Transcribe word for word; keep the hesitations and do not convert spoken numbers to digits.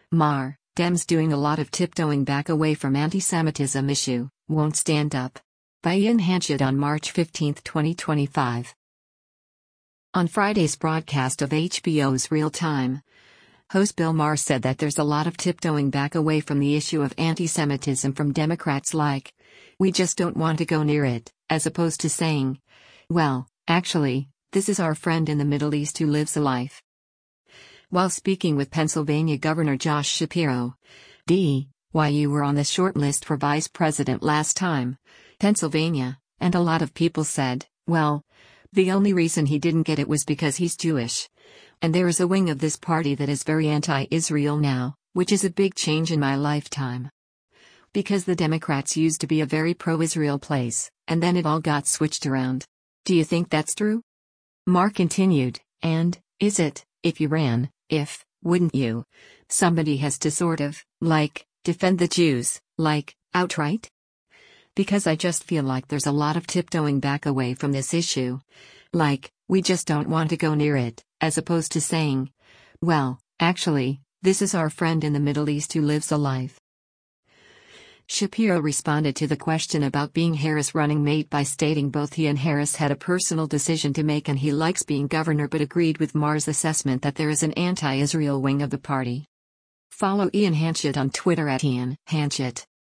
Maher, Dems doing a lot of tiptoeing back away from anti-Semitism issue, won't stand up. By Ian Hanchett on March fifteenth, twenty twenty-five. On Friday's broadcast of H B O's Real Time, host Bill Maher said that there's a lot of tiptoeing back away from the issue of anti-Semitism from Democrats, like, we just don't want to go near it, as opposed to saying, well, actually, this is our friend in the Middle East who lives a life. While speaking with Pennsylvania Governor Josh Shapiro, D Y U were on the short list for vice president last time, Pennsylvania, and a lot of people said, well, the only reason he didn't get it was because he's Jewish. And there is a wing of this party that is very anti-Israel now, which is a big change in my lifetime. Because the Democrats used to be a very pro-Israel place, and then it all got switched around. Do you think that's true? Maher continued, and, is it, if you ran, if, wouldn't you? Somebody has to sort of, like, defend the Jews, like, outright? Because I just feel like there's a lot of tiptoeing back away from this issue. Like, we just don't want to go near it, as opposed to saying, well, actually, this is our friend in the Middle East who lives a life. Shapiro responded to the question about being Harris' running mate by stating both he and Harris had a personal decision to make and he likes being governor, but agreed with Maher's assessment that there is an anti-Israel wing of the party. Follow Ian Hanchett on Twitter at Ian Hanchett.